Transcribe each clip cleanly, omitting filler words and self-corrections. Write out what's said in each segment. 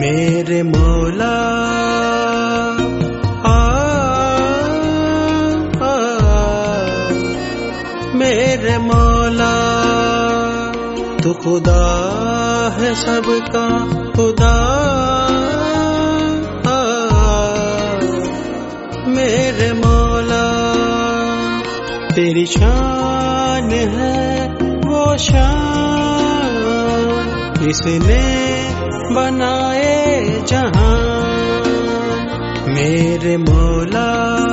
मेरे मौला मेरे मौला तू खुदा है सबका खुदा। मेरे मौला तेरी शान है वो शान जिसने बनाए जहान। मेरे मौला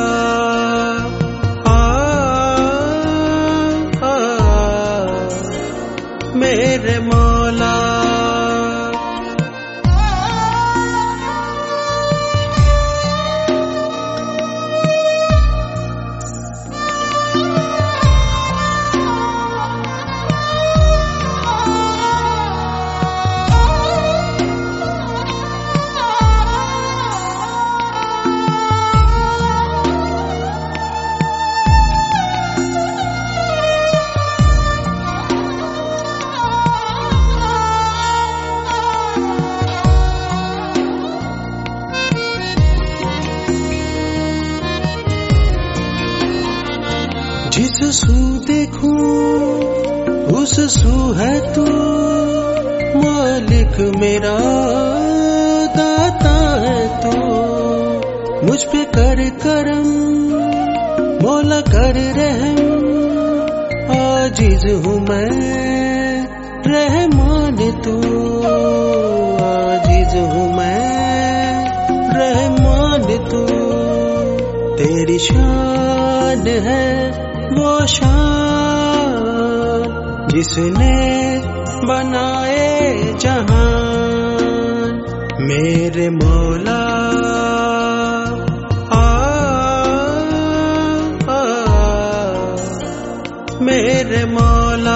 मेरे मौला जिस सू देखूं उस सू है तू मालिक मेरा दाता है तू। मुझ पे कर करम मौला कर रहम आजिज हूँ मैं रहमान तू। आजिज हूँ मैं रहमान तू। तेरी शान है वो शान जिसने बनाए जहान। मेरे मौला मेरे मौला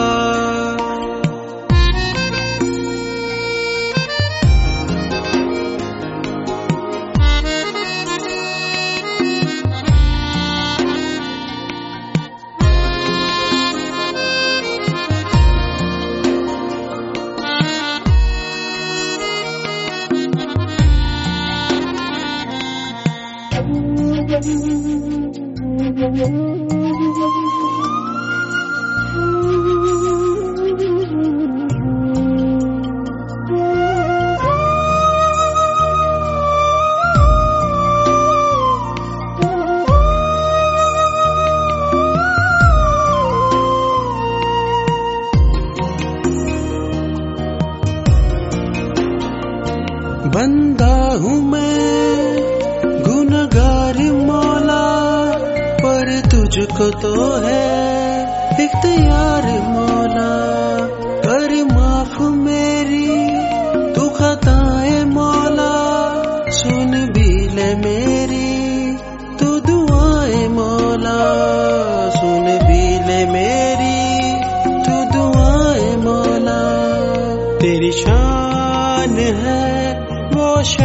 बंदा हूँ मैं गुनहगार मौला पर तुझको तो है इख्तियार मौला। कर माफ मेरी तू खताएं मौला सुन भी ले मेरी तू दुआएं मौला। सुन भी ले मेरी तू दुआएं मौला। तेरी शान है वो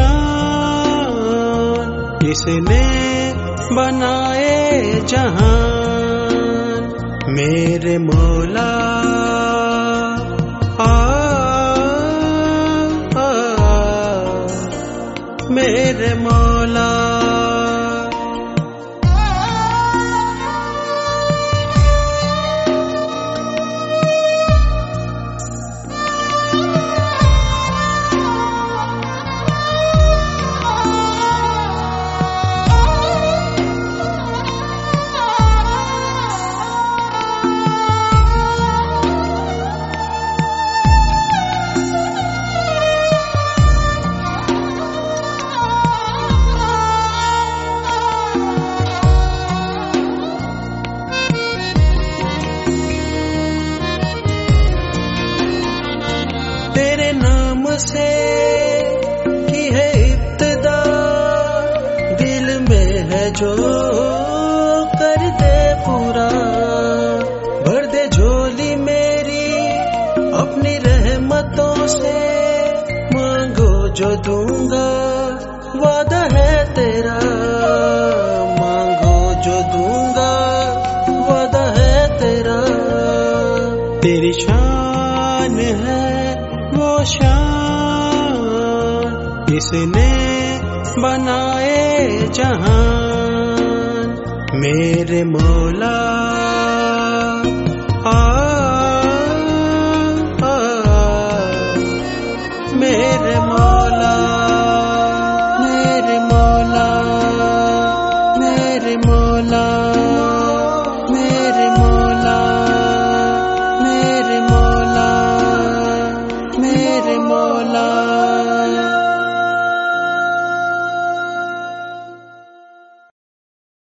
शान जिसने बनाए जहान। मेरे मौला मेरे मौला तेरे नाम से की है इब्तिदा दिल में है जो कर दे पूरा। भर दे झोली मेरी अपनी रहमतों से मांगो जो दूंगा वादा है तेरा। मांगो जो दूंगा वादा है तेरा। तेरी शान है वो शान जिसने बनाए जहान, मेरे मौला